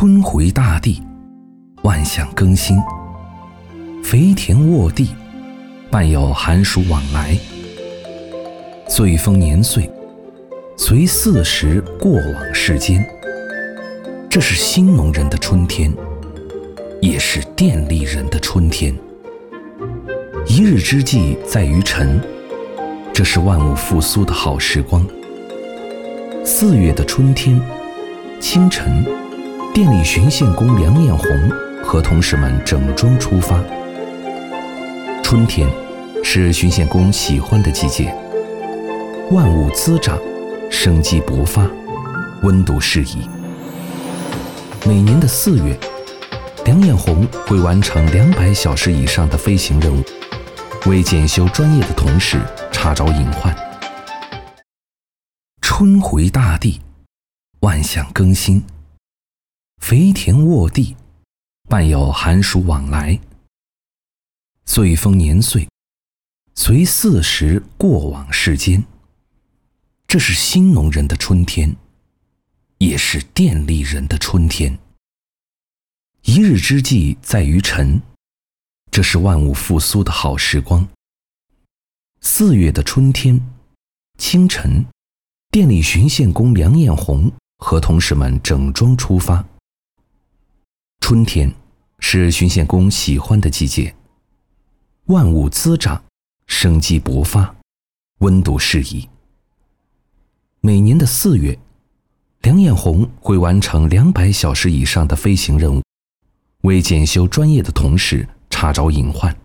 春回大地，万象更新，肥田沃地，伴有寒暑往来。岁丰年岁，随四时过往世间。这是新农人的春天，也是电力人的春天。一日之计在于晨，这是万物复苏的好时光。4月的春天，清晨，电力巡线工梁艳红和同事们整装出发。春天是巡线工喜欢的季节，万物滋长，生机勃发，温度适宜。每年的4月，梁艳红会完成200小时以上的飞行任务，为检修专业的同事查找隐患。春回大地，万象更新，肥田沃地，伴有寒暑往来。岁丰年岁，随四时过往世间。这是新农人的春天，也是电力人的春天。一日之计在于晨，这是万物复苏的好时光。4月的春天，清晨，电力巡线工梁艳红和同事们整装出发。春天是巡线工喜欢的季节，万物滋长，生机勃发，温度适宜。每年的4月，梁艳红会完成200小时以上的飞行任务，为检修专业的同事查找隐患。